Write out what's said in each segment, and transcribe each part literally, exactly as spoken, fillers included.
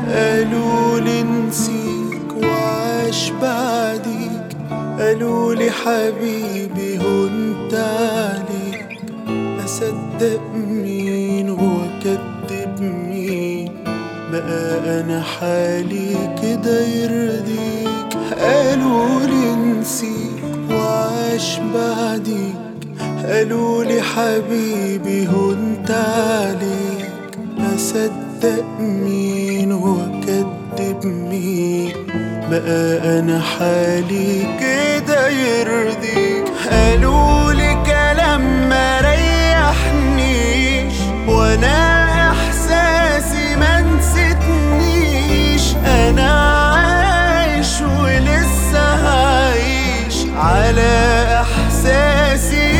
قالولي نسيك وعاش بعديك، قالولي حبيبي هنت عليك. أصدق مين وأكدب مين؟ بقى أنا حالي كده يرضيك. قالولي نسيك وعاش بعديك، قالولي حبيبي هنت عليك. أصدق مين وأكدب مين؟ بقى أنا حالي كده يرضيك. قالولي كلام ما ريحنيش، وأنا إحساسي ما نسيتنيش. أنا عايش ولسه هعيش على إحساسي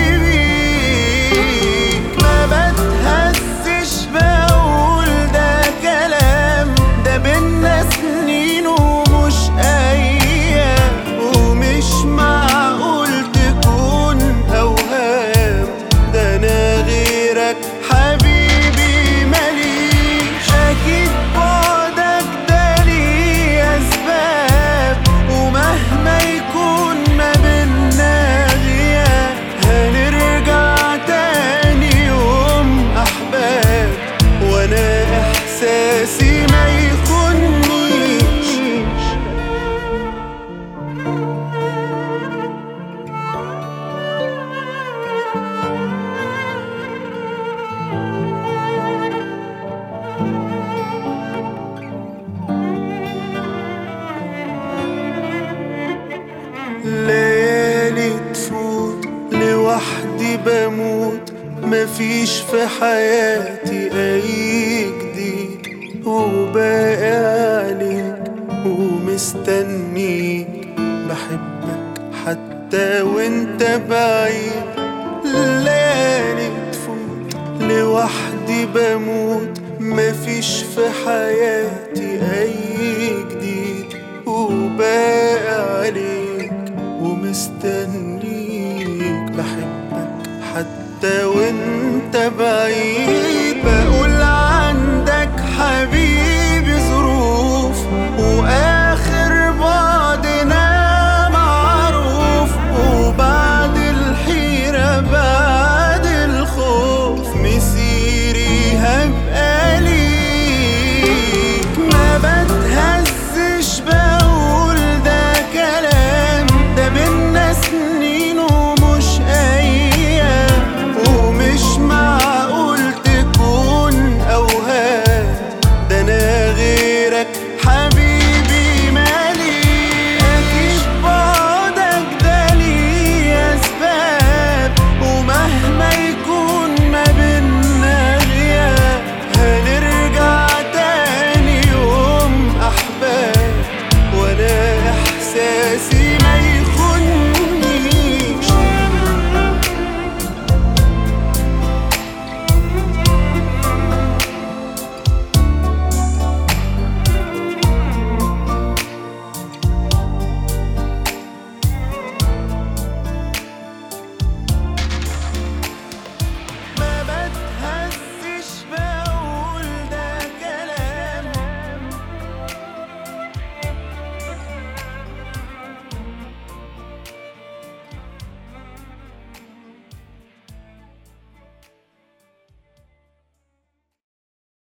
بيك. ما بتهزش بقول ده كلام، ده بينا سنين ومش أيام، ومش معقول تكون أوهام. ده أنا غيرك حبيبي ماليش. أكيد بعدك ده ليه أسباب، ومهما يكون ما بينا غياب هنرجع تاني يوم أحباب. وأنا إحساسي ما يخونيش. ليالي تفوت لوحدي بموت، مفيش في حياتي أي جديد، وباقي عليك ومستنيك. بحبك حتى وانت بعيد. ليالي تفوت لوحدي بموت، مفيش في حياتي